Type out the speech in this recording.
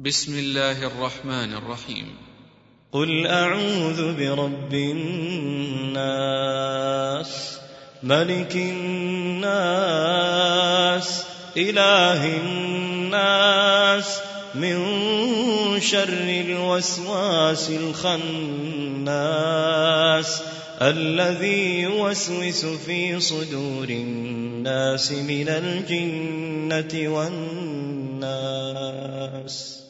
بسم الله الرحمن الرحيم. قل أعوذ برب الناس ملك الناس إله الناس من شر الوسواس الخناس الذي يوسوس في صدور الناس من الجنة والناس.